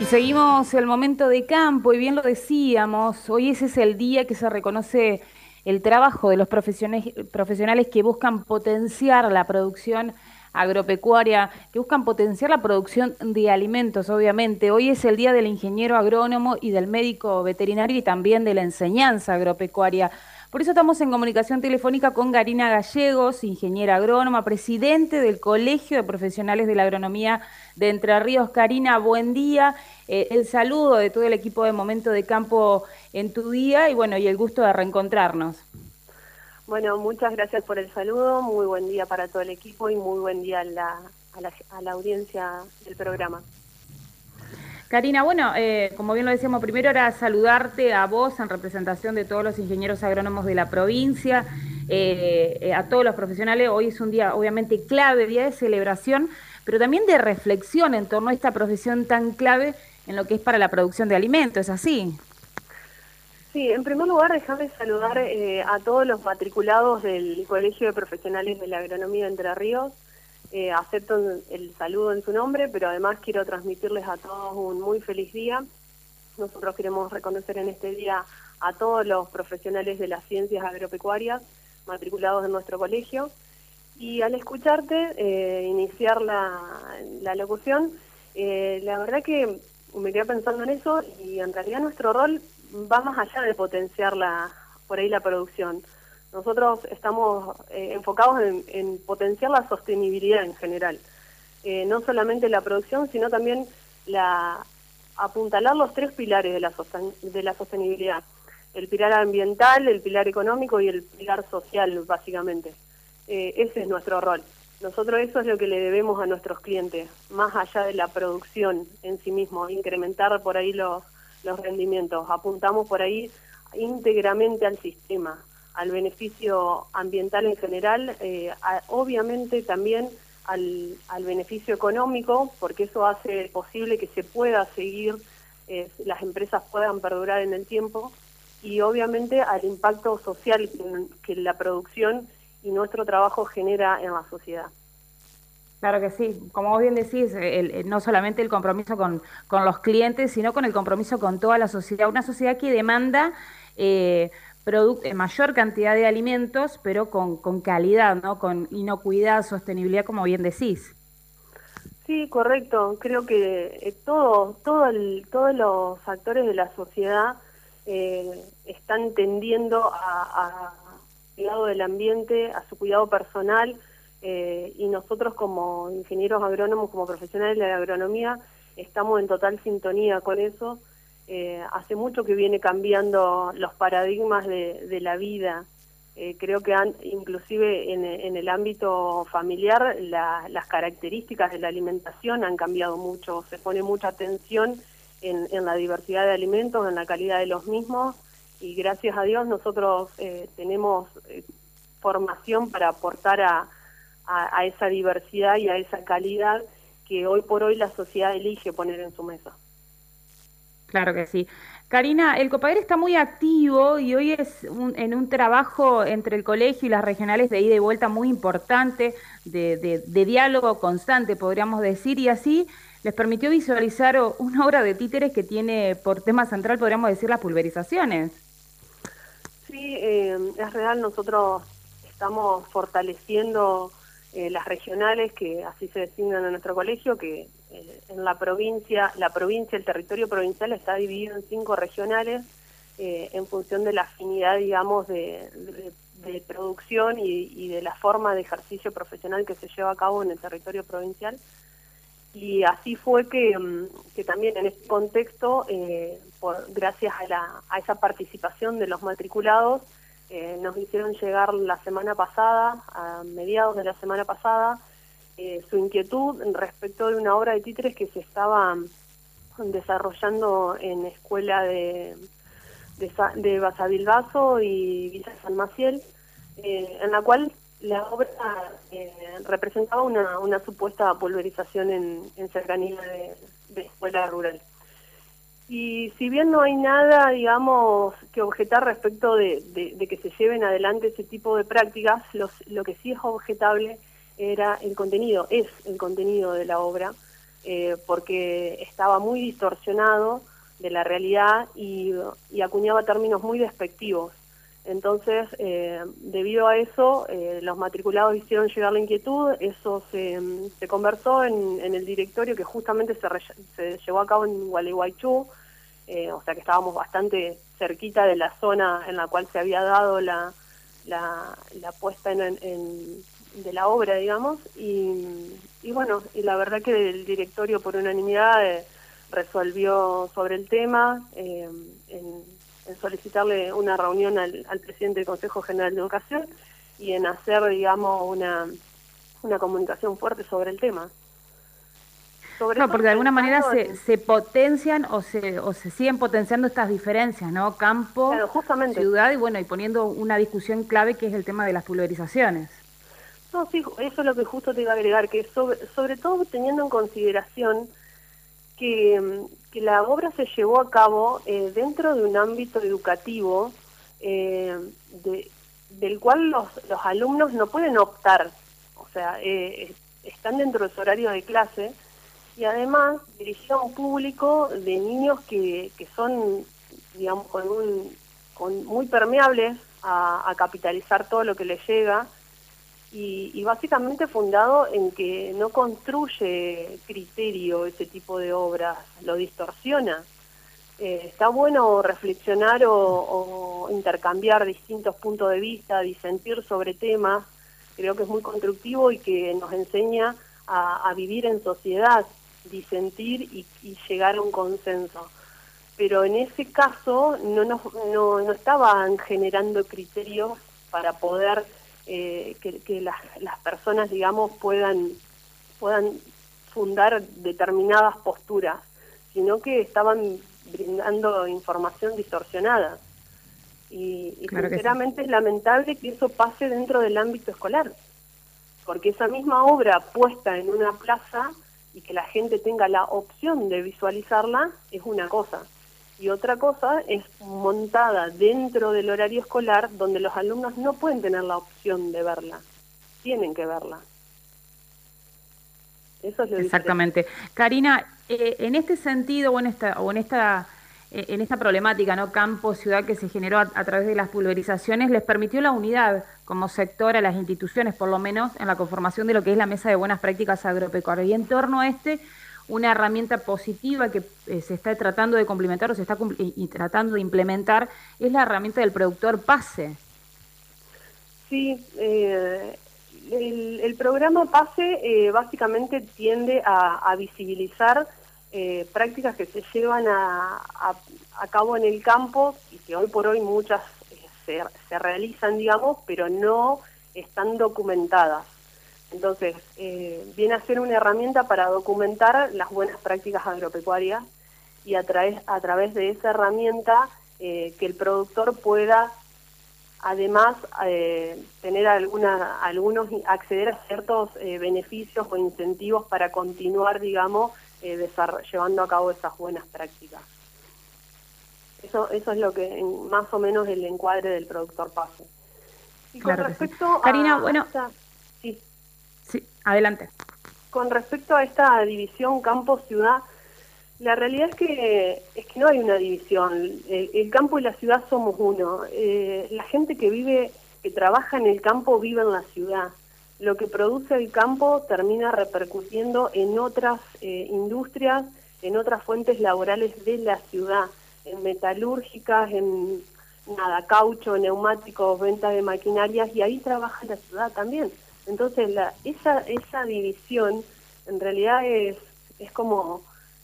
Seguimos el momento de campo y bien lo decíamos, hoy ese es el día que se reconoce el trabajo de los profesionales que buscan potenciar la producción agropecuaria, que buscan potenciar la producción de alimentos, obviamente. Hoy es el día del ingeniero agrónomo y del médico veterinario y también de la enseñanza agropecuaria. Por eso estamos en comunicación telefónica con Garina Gallegos, ingeniera agrónoma, presidente del Colegio de Profesionales de la Agronomía de Entre Ríos. Karina, buen día. El saludo de todo el equipo de Momento de Campo en tu día y bueno, y el gusto de reencontrarnos. Bueno, muchas gracias por el saludo, muy buen día para todo el equipo y muy buen día a la audiencia del programa. Karina, bueno, como bien lo decíamos, primero era saludarte a vos en representación de todos los ingenieros agrónomos de la provincia, a todos los profesionales. Hoy es un día obviamente clave, día de celebración, pero también de reflexión en torno a esta profesión tan clave en lo que es para la producción de alimentos, ¿es así? Sí, en primer lugar, déjame saludar a todos los matriculados del Colegio de Profesionales de la Agronomía de Entre Ríos. Acepto el saludo en su nombre, pero además quiero transmitirles a todos un muy feliz día. Nosotros queremos reconocer en este día a todos los profesionales de las ciencias agropecuarias matriculados en nuestro colegio. Y al escucharte iniciar la locución, la verdad que me quedé pensando en eso y en realidad nuestro rol va más allá de potenciar por ahí la producción. Nosotros estamos enfocados en potenciar la sostenibilidad en general. No solamente la producción, sino también apuntalar los tres pilares de la sostenibilidad. El pilar ambiental, el pilar económico y el pilar social, básicamente. Ese es nuestro rol. Nosotros eso es lo que le debemos a nuestros clientes, más allá de la producción en sí mismo, incrementar por ahí los rendimientos. Apuntamos por ahí íntegramente al sistema, al beneficio ambiental en general, obviamente también al beneficio económico, porque eso hace posible que se pueda seguir, las empresas puedan perdurar en el tiempo, y obviamente al impacto social que la producción y nuestro trabajo genera en la sociedad. Claro que sí, como vos bien decís, no solamente el compromiso con los clientes, sino con el compromiso con toda la sociedad, una sociedad que demanda eh, mayor cantidad de alimentos, pero con calidad, ¿no? Con inocuidad, sostenibilidad, como bien decís. Sí, correcto. Creo que todos los actores de la sociedad están tendiendo a cuidado del ambiente, a su cuidado personal, y nosotros como ingenieros agrónomos, como profesionales de la agronomía, estamos en total sintonía con eso. Hace mucho que viene cambiando los paradigmas de la vida. Creo que inclusive en el ámbito familiar las características de la alimentación han cambiado mucho, se pone mucha atención en la diversidad de alimentos, en la calidad de los mismos, y gracias a Dios nosotros tenemos formación para aportar a esa diversidad y a esa calidad que hoy por hoy la sociedad elige poner en su mesa. Claro que sí. Karina, el Copader está muy activo y hoy es en un trabajo entre el colegio y las regionales de ida y vuelta muy importante, de diálogo constante, podríamos decir, y así les permitió visualizar una obra de títeres que tiene por tema central, podríamos decir, las pulverizaciones. Sí, es real, nosotros estamos fortaleciendo las regionales, que así se designan en nuestro colegio, que en la provincia, el territorio provincial está dividido en 5 regionales en función de la afinidad, digamos, de producción y de la forma de ejercicio profesional que se lleva a cabo en el territorio provincial. Y así fue que también en este contexto, gracias a esa participación de los matriculados, nos hicieron llegar la semana pasada, a mediados de la semana pasada, su inquietud respecto de una obra de títeres que se estaba desarrollando en escuela de Basavilbaso y Villa San Maciel, en la cual la obra representaba una supuesta pulverización en cercanía de escuela rural. Y si bien no hay nada, digamos, que objetar respecto de que se lleven adelante ese tipo de prácticas, lo que sí es objetable es el contenido de la obra, porque estaba muy distorsionado de la realidad y acuñaba términos muy despectivos. Entonces, debido a eso, los matriculados hicieron llegar la inquietud, eso se conversó en el directorio que justamente se llevó a cabo en Gualeguaychú, o sea que estábamos bastante cerquita de la zona en la cual se había dado la puesta de la obra, digamos, y bueno, y la verdad que el directorio por unanimidad resolvió sobre el tema, en solicitarle una reunión al presidente del Consejo General de Educación y en hacer, digamos, una comunicación fuerte sobre el tema. Claro, porque de alguna manera se potencian o se siguen potenciando estas diferencias, ¿no? Campo, claro, justamente. ciudad y bueno, y poniendo una discusión clave que es el tema de las pulverizaciones. No, sí, eso es lo que justo te iba a agregar, que sobre todo teniendo en consideración que la obra se llevó a cabo dentro de un ámbito educativo del cual los alumnos no pueden optar, o sea, están dentro de su horario de clase y además dirigido a un público de niños que son, digamos, muy permeables a capitalizar todo lo que les llega. Y básicamente fundado en que no construye criterio ese tipo de obras, lo distorsiona. Está bueno reflexionar o intercambiar distintos puntos de vista, disentir sobre temas, creo que es muy constructivo y que nos enseña a vivir en sociedad, disentir y llegar a un consenso. Pero en ese caso no estaban generando criterios para poder que las personas, digamos, puedan fundar determinadas posturas, sino que estaban brindando información distorsionada. Y claro, sinceramente es lamentable que eso pase dentro del ámbito escolar, porque esa misma obra puesta en una plaza y que la gente tenga la opción de visualizarla es una cosa. Y otra cosa es montada dentro del horario escolar donde los alumnos no pueden tener la opción de verla, tienen que verla. Eso es lo exactamente. Diferente. Karina, en este sentido o en esta problemática, ¿no? Campo, ciudad que se generó a través de las pulverizaciones, les permitió la unidad como sector a las instituciones, por lo menos en la conformación de lo que es la Mesa de Buenas Prácticas Agropecuarias. Y en torno a una herramienta positiva que se está tratando de complementar o se está tratando de implementar es la herramienta del productor PASE. Sí, el programa PASE básicamente tiende a visibilizar prácticas que se llevan a cabo en el campo y que hoy por hoy muchas se realizan, digamos, pero no están documentadas. Entonces, viene a ser una herramienta para documentar las buenas prácticas agropecuarias y a través de esa herramienta que el productor pueda, además, tener acceder a ciertos beneficios o incentivos para continuar, digamos, llevando a cabo esas buenas prácticas. Eso es lo que, más o menos, el encuadre del productor PASE. Y claro con respecto Karina, bueno... Sí. Sí, adelante. Con respecto a esta división campo-ciudad, la realidad es que no hay una división. El campo y la ciudad somos uno. La gente que trabaja en el campo vive en la ciudad. Lo que produce el campo termina repercutiendo en otras industrias, en otras fuentes laborales de la ciudad, en metalúrgicas, en caucho, neumáticos, venta de maquinarias, y ahí trabaja la ciudad también. Entonces, esa división en realidad es como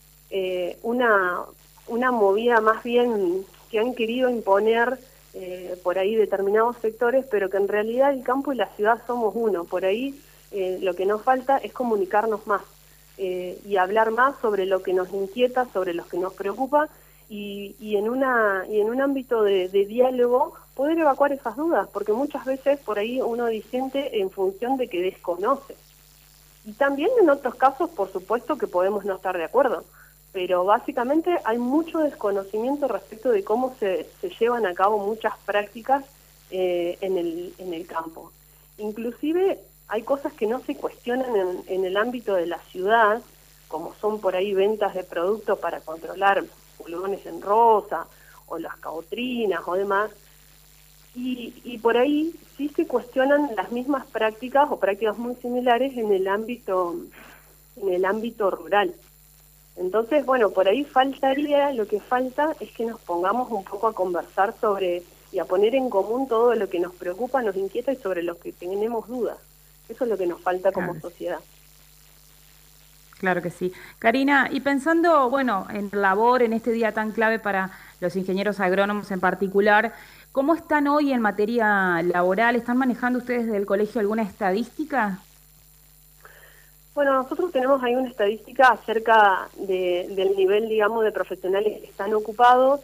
una movida más bien que han querido imponer por ahí determinados sectores, pero que en realidad el campo y la ciudad somos uno. Por ahí lo que nos falta es comunicarnos más y hablar más sobre lo que nos inquieta, sobre lo que nos preocupa y en un ámbito de diálogo poder evacuar esas dudas, porque muchas veces por ahí uno disiente en función de que desconoce. Y también en otros casos, por supuesto, que podemos no estar de acuerdo, pero básicamente hay mucho desconocimiento respecto de cómo se llevan a cabo muchas prácticas en el campo. Inclusive hay cosas que no se cuestionan en el ámbito de la ciudad, como son por ahí ventas de productos para controlar pulgones en rosa, o las caotrinas o demás, y por ahí sí se cuestionan las mismas prácticas o prácticas muy similares en el ámbito rural. Entonces, bueno, por ahí lo que falta es que nos pongamos un poco a conversar sobre y a poner en común todo lo que nos preocupa, nos inquieta y sobre lo que tenemos dudas. Eso es lo que nos falta como sociedad. Claro que sí. Karina, y pensando, bueno, en labor, en este día tan clave para los ingenieros agrónomos en particular, ¿cómo están hoy en materia laboral? ¿Están manejando ustedes desde el colegio alguna estadística? Bueno, nosotros tenemos ahí una estadística acerca del nivel, digamos, de profesionales que están ocupados.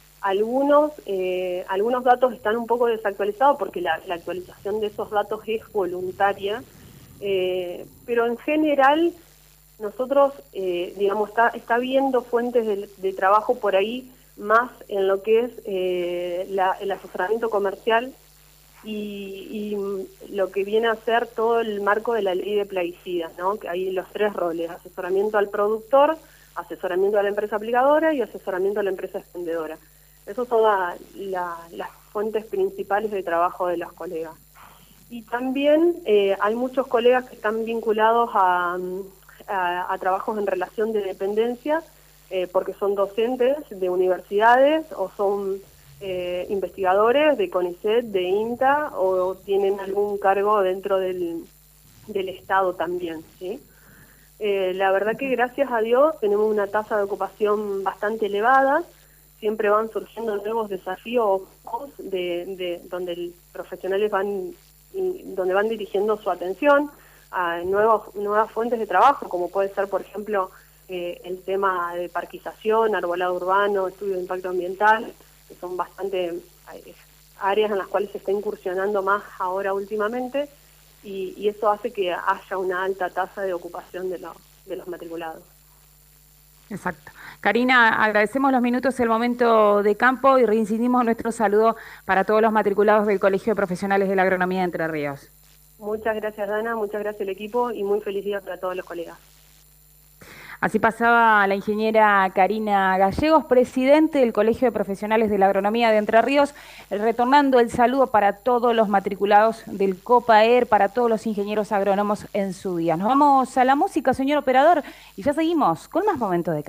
Algunos datos están un poco desactualizados porque la actualización de esos datos es voluntaria, pero en general nosotros, digamos, está viendo fuentes de trabajo por ahí más en lo que es el asesoramiento comercial y lo que viene a ser todo el marco de la ley de plaguicidas, ¿no? Que hay los 3 roles: asesoramiento al productor, asesoramiento a la empresa aplicadora y asesoramiento a la empresa expendedora. Esas son las fuentes principales de trabajo de los colegas. Y también hay muchos colegas que están vinculados a trabajos en relación de dependencia, porque son docentes de universidades o son investigadores de CONICET, de INTA, o tienen algún cargo dentro del Estado también, ¿sí? La verdad que gracias a Dios tenemos una tasa de ocupación bastante elevada. Siempre van surgiendo nuevos desafíos donde profesionales donde van dirigiendo su atención a nuevas fuentes de trabajo, como puede ser, por ejemplo, el tema de parquización, arbolado urbano, estudio de impacto ambiental, que son bastante áreas en las cuales se está incursionando más ahora últimamente, y eso hace que haya una alta tasa de ocupación de los matriculados. Exacto. Karina, agradecemos los minutos, el momento de campo y reincidimos nuestro saludo para todos los matriculados del Colegio de Profesionales de la Agronomía de Entre Ríos. Muchas gracias, Dana, muchas gracias al equipo y muy feliz día para todos los colegas. Así pasaba la ingeniera Karina Gallegos, presidente del Colegio de Profesionales de la Agronomía de Entre Ríos, retornando el saludo para todos los matriculados del COPAER, para todos los ingenieros agrónomos en su día. Nos vamos a la música, señor operador, y ya seguimos con más momentos de